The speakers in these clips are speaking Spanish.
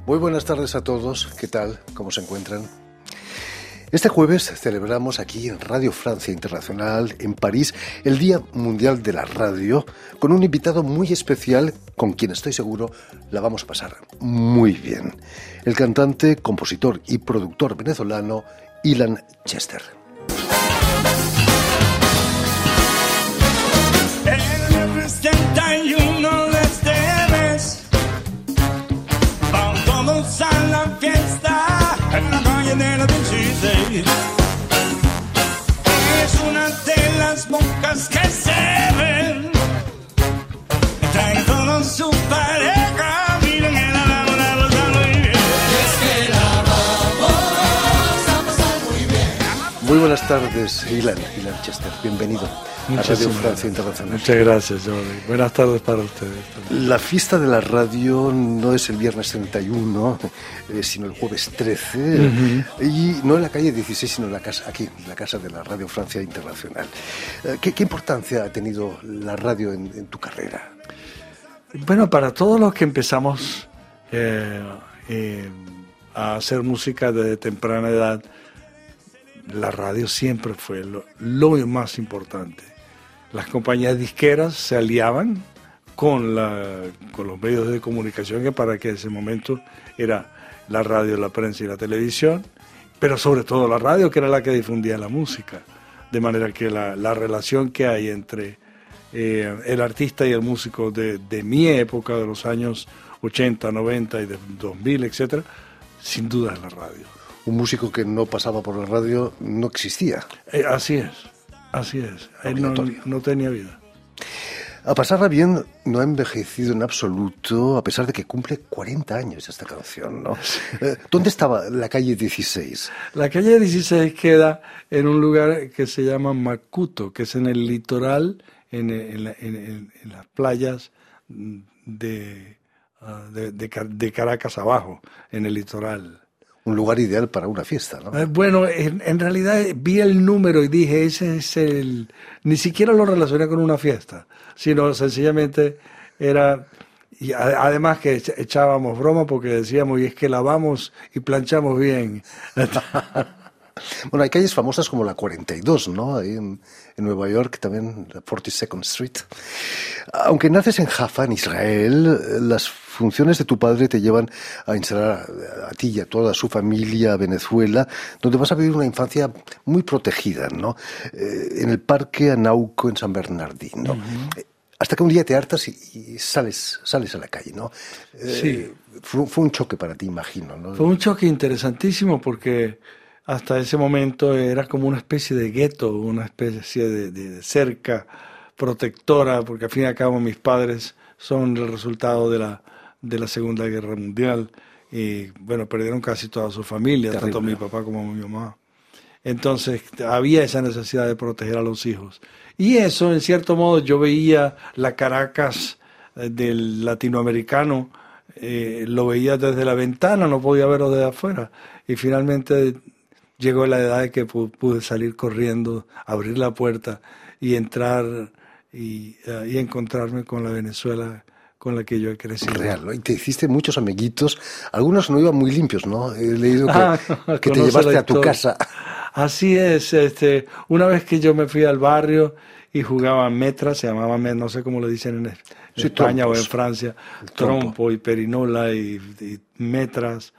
Muy buenas tardes a todos. ¿Qué tal? ¿Cómo se encuentran? Este jueves celebramos aquí en Radio Francia Internacional, en París, el Día Mundial de la Radio, con un invitado muy especial con quien estoy seguro la vamos a pasar muy bien. El cantante, compositor y productor venezolano Ilan Chester. El 71 de este mes van todos a la fiesta en la calle de la 16. Es una de las bocas que se ven. Traen todos su pareja. Miren que la vamos a pasar muy bien. Es que la vamos a pasar muy bien. Muy buenas tardes, Ilan Chester. Bienvenido a Radio Francia Internacional. Muchas gracias, Jordi. Buenas tardes para ustedes también. La fiesta de la radio no es el viernes 31, sino el jueves 13, y no en la calle 16, sino en la casa, aquí, en la casa de la Radio Francia Internacional. ¿Qué importancia ha tenido la radio en tu carrera? Bueno, para todos los que empezamos a hacer música desde temprana edad, la radio siempre fue lo más importante. Las compañías disqueras se aliaban con los medios de comunicación, que para que en ese momento era la radio, la prensa y la televisión, pero sobre todo la radio, que era la que difundía la música. De manera que la relación que hay entre el artista y el músico de mi época, de los años 80, 90 y de 2000, etcétera, sin duda es la radio. Un músico que no pasaba por la radio no existía. Así es. Él no tenía vida. A pasarla bien no ha envejecido en absoluto, a pesar de que cumple 40 años esta canción, ¿no? ¿Dónde estaba la calle 16? La calle 16 queda en un lugar que se llama Macuto, que es en el litoral, en las playas de Caracas abajo, en el litoral. Un lugar ideal para una fiesta, ¿no? Bueno, en realidad vi el número y dije, ese es el... Ni siquiera lo relacioné con una fiesta, sino sencillamente era... Y además que echábamos broma porque decíamos, y es que lavamos y planchamos bien. Bueno, hay calles famosas como la 42, ¿no? Ahí en Nueva York, también la 42nd Street. Aunque naces en Jaffa, en Israel, las funciones de tu padre te llevan a instalar a ti y a toda su familia a Venezuela, donde vas a vivir una infancia muy protegida, ¿no? En el Parque Anauco, en San Bernardino. Hasta que un día te hartas y sales a la calle, ¿no? Sí. Fue un choque para ti, imagino, ¿no? Fue un choque interesantísimo porque hasta ese momento era como una especie de gueto, una especie de cerca protectora, porque al fin y al cabo mis padres son el resultado de la Segunda Guerra Mundial y bueno, perdieron casi toda su familia, Terrible. Tanto mi papá como mi mamá. Entonces había esa necesidad de proteger a los hijos. Y eso, en cierto modo, yo veía la Caracas del latinoamericano, lo veía desde la ventana, no podía verlo desde afuera. Y finalmente llegó la edad de que pude salir corriendo, abrir la puerta y entrar y encontrarme con la Venezuela con la que yo he crecido. Real, ¿no? Y te hiciste muchos amiguitos, algunos no iban muy limpios, ¿no? He leído que te llevaste a tu casa. Así es, una vez que yo me fui al barrio y jugaba metra, se llamaba, no sé cómo lo dicen en España trompos. o en Francia, Trompo. trompo y perinola y metras.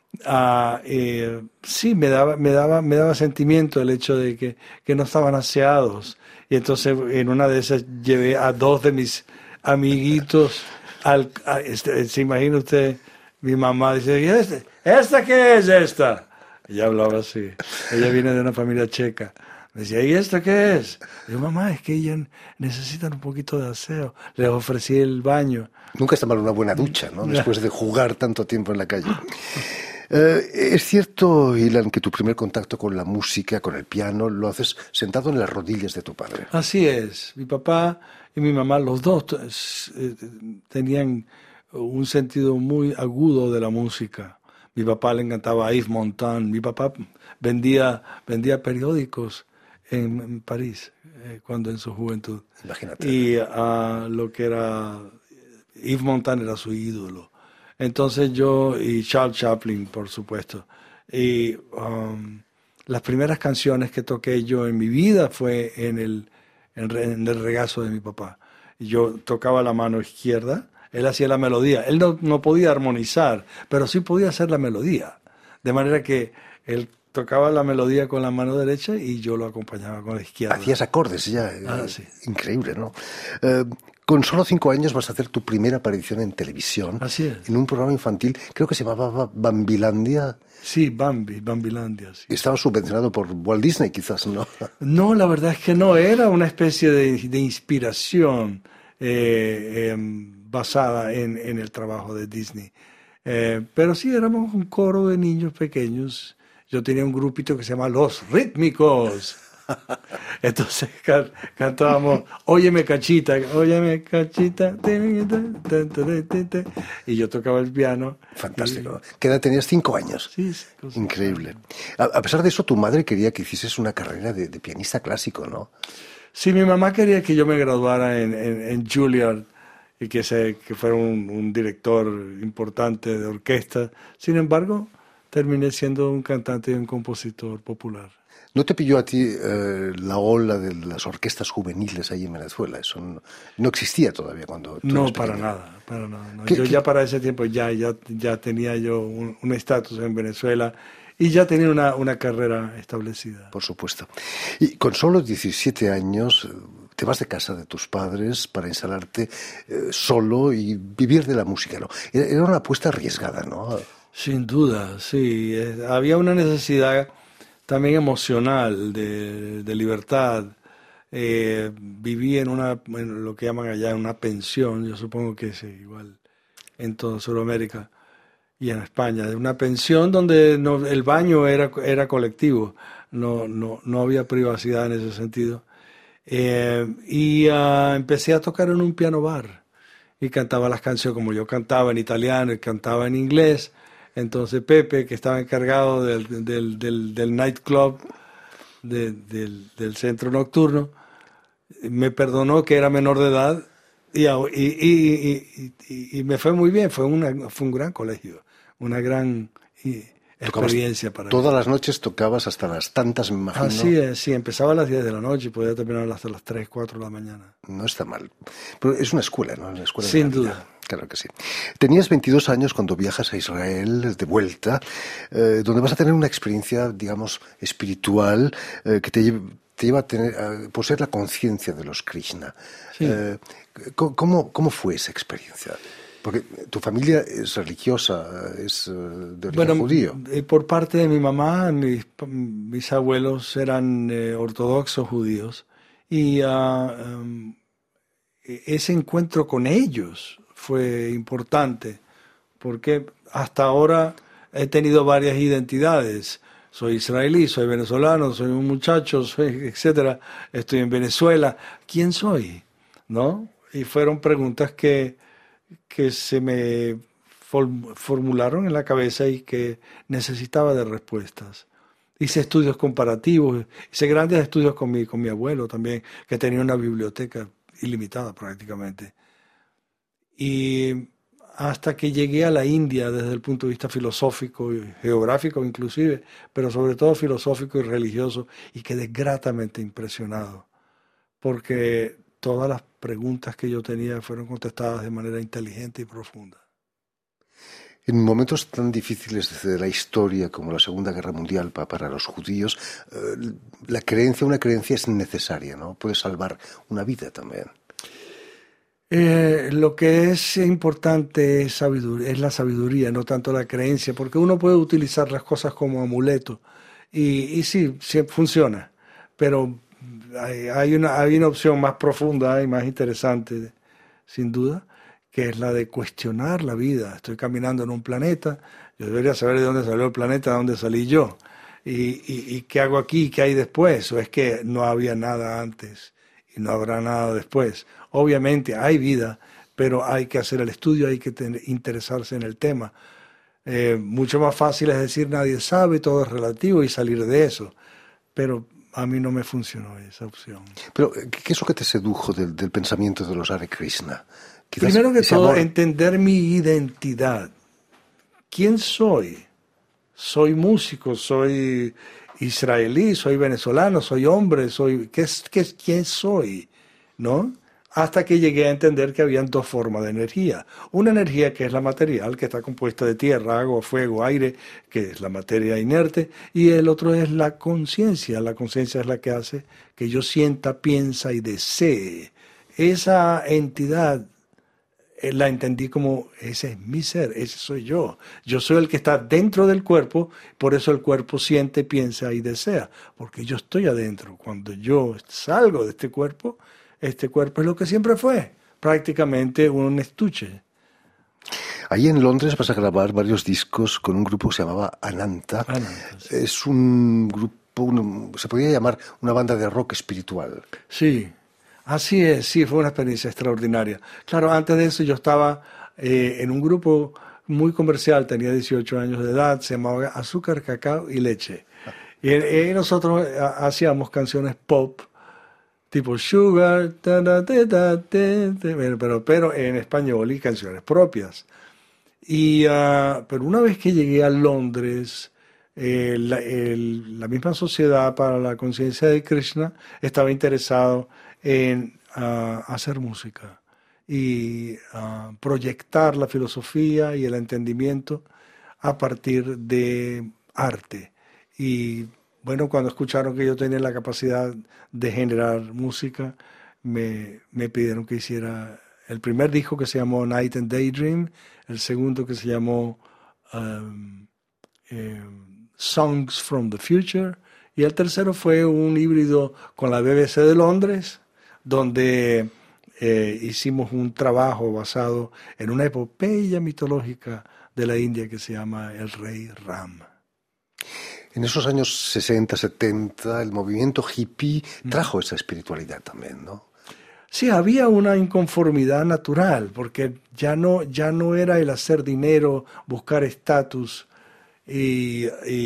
Sí, me daba sentimiento el hecho de que no estaban aseados. Y entonces en una de esas llevé a dos de mis amiguitos se imagina usted, mi mamá dice, ¿y esta qué es esta? Ella hablaba así, ella viene de una familia checa. Me decía, ¿y esto qué es? Y yo, mamá, es que ellas necesitan un poquito de aseo. Les ofrecí el baño. Nunca está mal una buena ducha, ¿no? Después de jugar tanto tiempo en la calle. Es cierto, Ilan, que tu primer contacto con la música, con el piano, lo haces sentado en las rodillas de tu padre. Así es. Mi papá y mi mamá, los dos, tenían un sentido muy agudo de la música. Mi papá le encantaba Yves Montand. Mi papá vendía periódicos en París, cuando en su juventud. Imagínate. Y lo que era Yves Montand era su ídolo. Entonces y Charles Chaplin, por supuesto. Y las primeras canciones que toqué yo en mi vida fue en el regazo de mi papá. Yo tocaba la mano izquierda, él hacía la melodía. Él no podía armonizar, pero sí podía hacer la melodía. De manera que él tocaba la melodía con la mano derecha y yo lo acompañaba con la izquierda. Hacías acordes ya. Sí. Increíble, ¿no? Con solo 5 años vas a hacer tu primera aparición en televisión. Así es. En un programa infantil, creo que se llamaba Bambilandia. Sí, Bambilandia. Sí. Estaba subvencionado por Walt Disney, quizás, ¿no? No, la verdad es que no. Era una especie de inspiración basada en el trabajo de Disney. Pero sí, éramos un coro de niños pequeños. Yo tenía un grupito que se llama Los Rítmicos. Entonces cantábamos Óyeme Cachita, y yo tocaba el piano. Fantástico. ¿Qué edad tenías? 5 años. Sí. Increíble. A pesar de eso, tu madre quería que hicieses una carrera de pianista clásico, ¿no? Sí, mi mamá quería que yo me graduara en Juilliard y que fuera un director importante de orquesta. Sin embargo, terminé siendo un cantante y un compositor popular. ¿No te pilló a ti la ola de las orquestas juveniles ahí en Venezuela? Eso no existía todavía cuando tú No, eras para pequeño. nada. No. Yo ya para ese tiempo ya tenía yo un estatus en Venezuela y ya tenía una carrera establecida. Por supuesto. Y con solo 17 años te vas de casa de tus padres para instalarte solo y vivir de la música, ¿no? Era una apuesta arriesgada, ¿no? Sin duda, sí. Había una necesidad también emocional de libertad. Viví en lo que llaman allá una pensión, yo supongo que es igual en toda Sudamérica y en España, una pensión donde el baño era colectivo, no había privacidad en ese sentido. Empecé a tocar en un piano bar y cantaba las canciones como yo cantaba en italiano y cantaba en inglés. Entonces Pepe, que estaba encargado del nightclub, del centro nocturno, me perdonó que era menor de edad y me fue muy bien. Fue un gran colegio, una gran experiencia para mí. Todas las noches tocabas hasta las tantas, me imagino. Así es, sí, empezaba a las 10 de la noche y podía terminar hasta las 3, 4 de la mañana. No está mal. Pero es una escuela, ¿no? Una escuela Sin de la vida. duda. Claro que sí. Tenías 22 años cuando viajas a Israel de vuelta, donde vas a tener una experiencia, digamos, espiritual que te lleva a poseer la conciencia de los Krishna. Sí. ¿Cómo fue esa experiencia? Porque tu familia es religiosa, es de origen judío. Por parte de mi mamá, mis abuelos eran ortodoxos judíos y ese encuentro con ellos fue importante porque hasta ahora he tenido varias identidades. Soy israelí, soy venezolano, soy un muchacho, etcétera. Estoy en Venezuela. ¿Quién soy? ¿No? Y fueron preguntas que se me formularon en la cabeza y que necesitaba de respuestas. Hice estudios comparativos, hice grandes estudios con mi abuelo también, que tenía una biblioteca ilimitada prácticamente. Y hasta que llegué a la India desde el punto de vista filosófico y geográfico inclusive, pero sobre todo filosófico y religioso, y quedé gratamente impresionado, porque todas las preguntas que yo tenía fueron contestadas de manera inteligente y profunda. En momentos tan difíciles de la historia como la Segunda Guerra Mundial para los judíos, una creencia es necesaria, ¿no? Puede salvar una vida también. Lo que es importante es la sabiduría, no tanto la creencia, porque uno puede utilizar las cosas como amuleto y sí funciona, pero hay una opción más profunda y más interesante, sin duda, que es la de cuestionar la vida. Estoy caminando en un planeta, yo debería saber de dónde salió el planeta, de dónde salí yo, y qué hago aquí, qué hay después, o es que no había nada antes y no habrá nada después. Obviamente hay vida, pero hay que hacer el estudio, hay que interesarse en el tema. Mucho más fácil es decir nadie sabe, todo es relativo y salir de eso, pero a mí no me funcionó esa opción. Pero, ¿qué es lo que te sedujo del pensamiento de los Hare Krishna? Primero que todo, entender mi identidad. ¿quién soy? Soy músico, soy israelí, soy venezolano, soy hombre, ¿quién soy? ¿No? Hasta que llegué a entender que habían dos formas de energía. Una energía que es la material, que está compuesta de tierra, agua, fuego, aire, que es la materia inerte, y el otro es la conciencia. La conciencia es la que hace que yo sienta, piensa y desee. Esa entidad la entendí como, ese es mi ser, ese soy yo. Yo soy el que está dentro del cuerpo, por eso el cuerpo siente, piensa y desea, porque yo estoy adentro. Cuando yo salgo de este cuerpo es lo que siempre fue, prácticamente un estuche. Ahí en Londres vas a grabar varios discos con un grupo que se llamaba Ananta. Sí. Es un grupo, se podría llamar una banda de rock espiritual. Sí, así es, sí, fue una experiencia extraordinaria. Claro, antes de eso yo estaba en un grupo muy comercial, tenía 18 años de edad, se llamaba Azúcar, Cacao y Leche. Y nosotros hacíamos canciones pop, tipo Sugar, pero en español y canciones propias. Pero una vez que llegué a Londres, la misma Sociedad para la Conciencia de Krishna estaba interesado en hacer música y proyectar la filosofía y el entendimiento a partir de arte. Y bueno, cuando escucharon que yo tenía la capacidad de generar música, me pidieron que hiciera el primer disco, que se llamó Night and Daydream, el segundo que se llamó Songs from the Future, y el tercero fue un híbrido con la BBC de Londres, donde hicimos un trabajo basado en una epopeya mitológica de la India que se llama El Rey Ram. En esos años 60, 70, el movimiento hippie trajo esa espiritualidad también, ¿no? Sí, había una inconformidad natural, porque ya no era el hacer dinero, buscar estatus y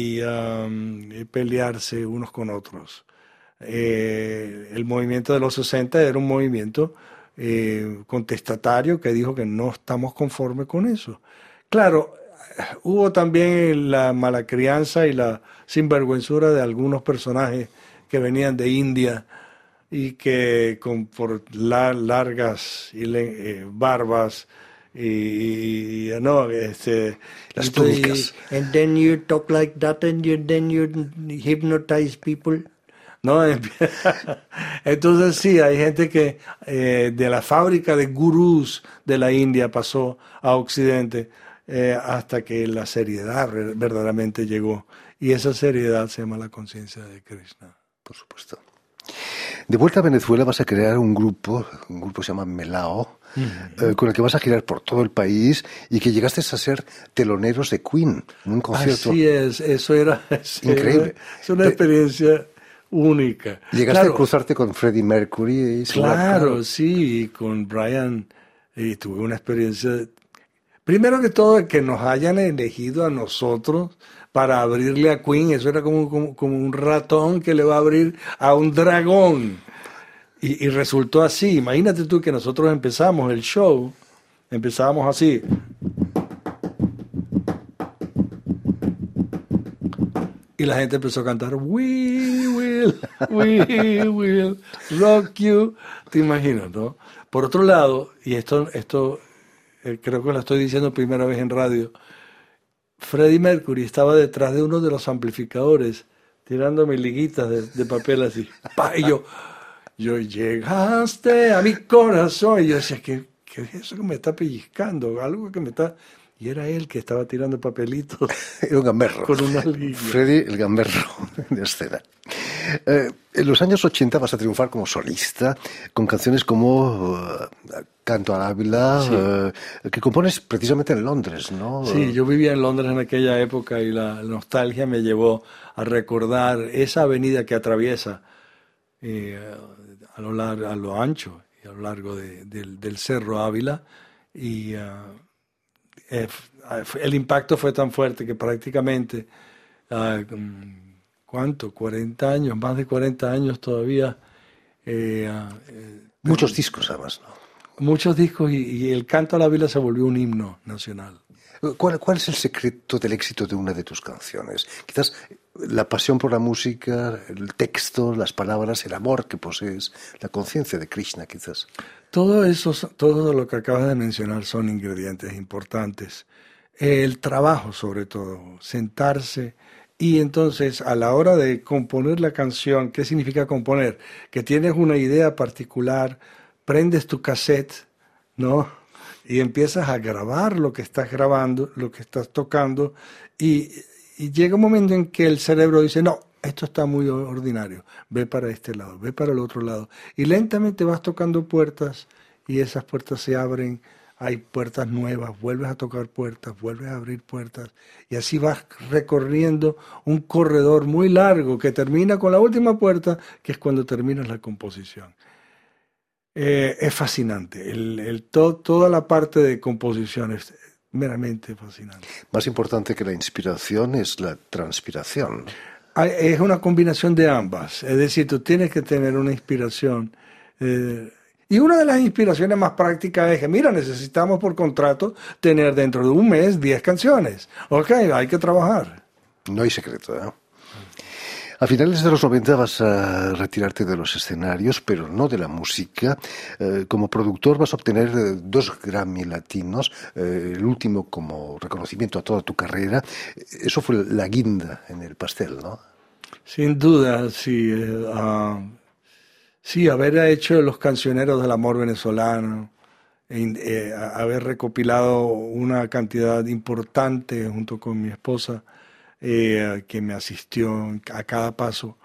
pelearse unos con otros. El movimiento de los 60 era un movimiento contestatario que dijo que no estamos conformes con eso. Claro, hubo también la mala crianza y la sinvergüenzura de algunos personajes que venían de India y que por largas barbas y no, las túnicas. And then you talk like that and then you hypnotize people. ¿No? Entonces sí, hay gente que de la fábrica de gurús de la India pasó a Occidente hasta que la seriedad verdaderamente llegó. Y esa seriedad se llama la conciencia de Krishna. Por supuesto. De vuelta a Venezuela vas a crear un grupo que se llama Melao, con el que vas a girar por todo el país y que llegaste a ser teloneros de Queen en un concierto. Así es, eso era increíble. Es una experiencia única. Llegaste a cruzarte con Freddie Mercury. Claro, sí, y con Brian, y tuve una experiencia. Primero que todo, que nos hayan elegido a nosotros para abrirle a Queen, eso era como un ratón que le va a abrir a un dragón. Y resultó así. Imagínate tú que nosotros empezamos el show, empezábamos así. Y la gente empezó a cantar, we will rock you. Te imaginas, ¿no? Por otro lado, y esto creo que lo estoy diciendo primera vez en radio, Freddie Mercury estaba detrás de uno de los amplificadores, tirándome liguitas de papel así. ¡Pah! Y yo llegaste a mi corazón. Y yo decía, ¿qué es eso que me está pellizcando? Algo que me está... Y era él que estaba tirando papelitos. Era un gamberro. Con una línea. Freddie, el gamberro de escena. En los años 80 vas a triunfar como solista con canciones como Canto al Ávila, sí, que compones precisamente en Londres, ¿no? Sí, yo vivía en Londres en aquella época y la nostalgia me llevó a recordar esa avenida que atraviesa a lo ancho y a lo largo del Cerro Ávila, y el impacto fue tan fuerte que prácticamente, ¿cuánto? 40 años, más de 40 años todavía. Muchos discos además, ¿no? muchos discos y el canto a la vila se volvió un himno nacional. ¿Cuál es el secreto del éxito de una de tus canciones? Quizás la pasión por la música, el texto, las palabras, el amor que posees, la conciencia de Krishna, quizás. Todo lo que acabas de mencionar son ingredientes importantes. El trabajo, sobre todo, sentarse y entonces a la hora de componer la canción, ¿qué significa componer? Que tienes una idea particular, prendes tu cassette, ¿no? Y empiezas a grabar lo que estás grabando, lo que estás tocando, y llega un momento en que el cerebro dice, no, esto está muy ordinario, ve para este lado, ve para el otro lado. Y lentamente vas tocando puertas y esas puertas se abren, hay puertas nuevas, vuelves a tocar puertas, vuelves a abrir puertas y así vas recorriendo un corredor muy largo que termina con la última puerta, que es cuando terminas la composición. Es fascinante, toda la parte de composición es meramente fascinante. Más importante que la inspiración es la transpiración. Es una combinación de ambas, es decir, tú tienes que tener una inspiración. Y una de las inspiraciones más prácticas es que, mira, necesitamos por contrato tener dentro de un mes 10 canciones. Ok, hay que trabajar. No hay secreto, ¿eh? A finales de los 90 vas a retirarte de los escenarios, pero no de la música. Como productor vas a obtener 2 Grammy latinos, el último como reconocimiento a toda tu carrera. Eso fue la guinda en el pastel, ¿no? Sin duda, sí. Sí, haber hecho Los Cancioneros del Amor Venezolano, haber recopilado una cantidad importante junto con mi esposa, que me asistió a cada paso.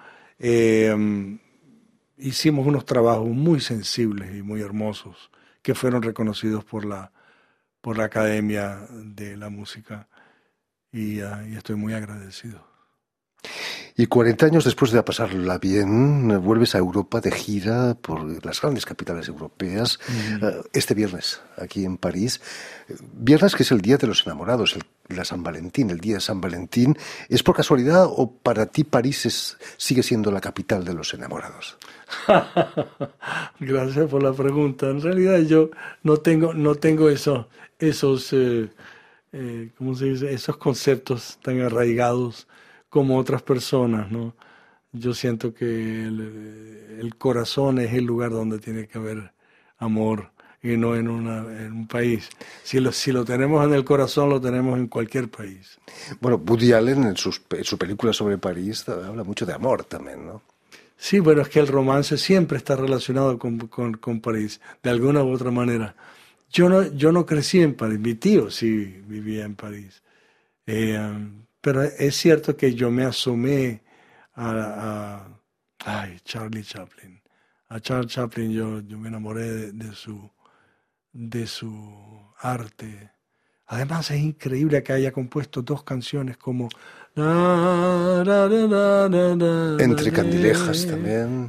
Hicimos unos trabajos muy sensibles y muy hermosos que fueron reconocidos por la Academia de la Música y estoy muy agradecido. Y 40 años después de pasarla bien, vuelves a Europa de gira por las grandes capitales europeas, este viernes, aquí en París. Viernes que es el Día de los Enamorados, la San Valentín, el Día de San Valentín. ¿Es por casualidad o para ti París sigue siendo la capital de los enamorados? Gracias por la pregunta. En realidad yo no tengo esos ¿cómo se dice? Esos conceptos tan arraigados como otras personas, ¿no? Yo siento que el corazón es el lugar donde tiene que haber amor y no en un país. Si lo tenemos en el corazón, lo tenemos en cualquier país. Bueno, Woody Allen en su película sobre París habla mucho de amor también, ¿no? Sí, bueno, es que el romance siempre está relacionado con París, de alguna u otra manera. Yo no crecí en París, mi tío sí vivía en París. Pero es cierto que yo me asomé a Charlie Chaplin. A Charles Chaplin yo me enamoré de su arte. Además es increíble que haya compuesto 2 canciones como Entre Candilejas también.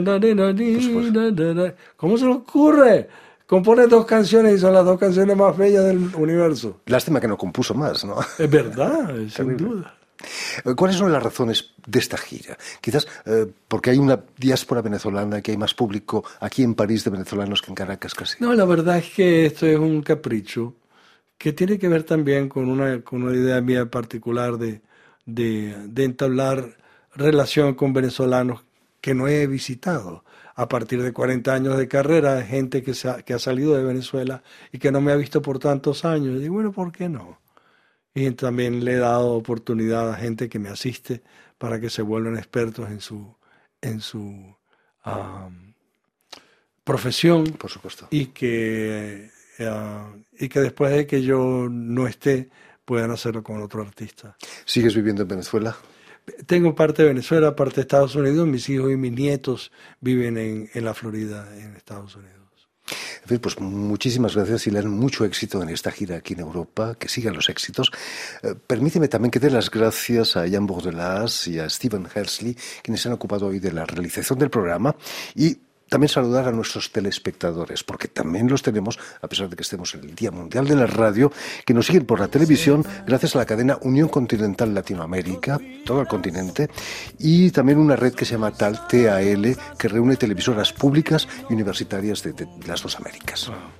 ¿Cómo se le ocurre? Compone 2 canciones y son las 2 canciones más bellas del universo. Lástima que no compuso más, ¿no? Es verdad, sin duda. ¿Cuáles son las razones de esta gira? Quizás porque hay una diáspora venezolana, que hay más público aquí en París de venezolanos que en Caracas casi. No, la verdad es que esto es un capricho que tiene que ver también con una idea mía particular de entablar relación con venezolanos que no he visitado. A partir de 40 años de carrera, gente que ha salido de Venezuela y que no me ha visto por tantos años. Y digo, bueno, ¿por qué no? Y también le he dado oportunidad a gente que me asiste para que se vuelvan expertos en su profesión. Por supuesto. Y que después de que yo no esté, puedan hacerlo con otro artista. ¿Sigues viviendo en Venezuela? Tengo parte de Venezuela, parte de Estados Unidos. Mis hijos y mis nietos viven en la Florida, en Estados Unidos. En fin, pues muchísimas gracias y le dan mucho éxito en esta gira aquí en Europa, que sigan los éxitos. Permíteme también que dé las gracias a Jan Bordelas y a Stephen Hersley, quienes se han ocupado hoy de la realización del programa, y también saludar a nuestros telespectadores, porque también los tenemos, a pesar de que estemos en el Día Mundial de la Radio, que nos siguen por la televisión gracias a la cadena Unión Continental Latinoamérica, todo el continente, y también una red que se llama TAL, que reúne televisoras públicas y universitarias de las 2 Américas. Wow.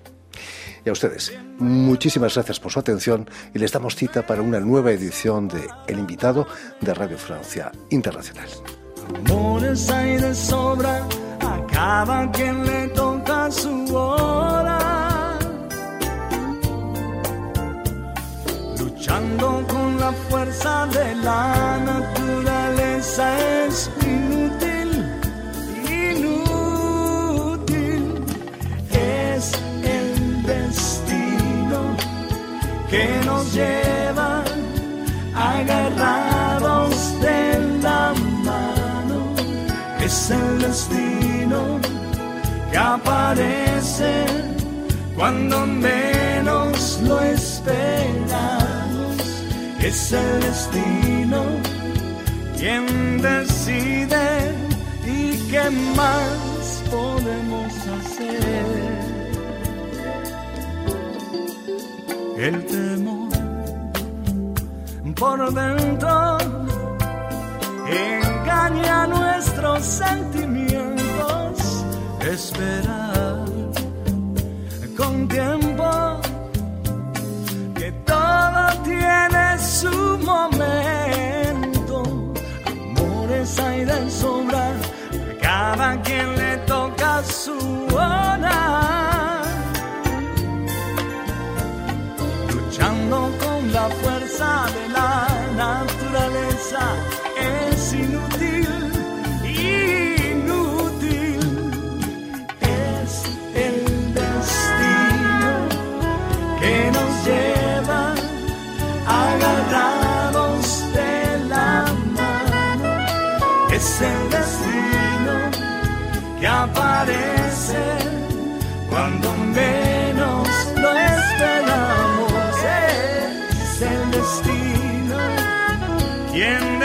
Y a ustedes, muchísimas gracias por su atención y les damos cita para una nueva edición de El Invitado de Radio Francia Internacional. Amores hay de sobra, a cada quien le toca su hora. Luchando con la fuerza de la naturaleza es inútil, inútil. Es el destino que nos lleva agarrados de la mano. Es el destino que aparece cuando menos lo esperamos. Es el destino quien decide y qué más podemos hacer. El temor por dentro engaña nuestros sentimientos. Esperar con tiempo que todo tiene su momento. Amores hay de sobra, a cada quien le toca su hora. Luchando con la fuerza de la naturaleza es inútil, inútil. Es el destino que nos lleva agarrados de la mano. Es el destino que aparece cuando menos lo esperamos. Es el destino quien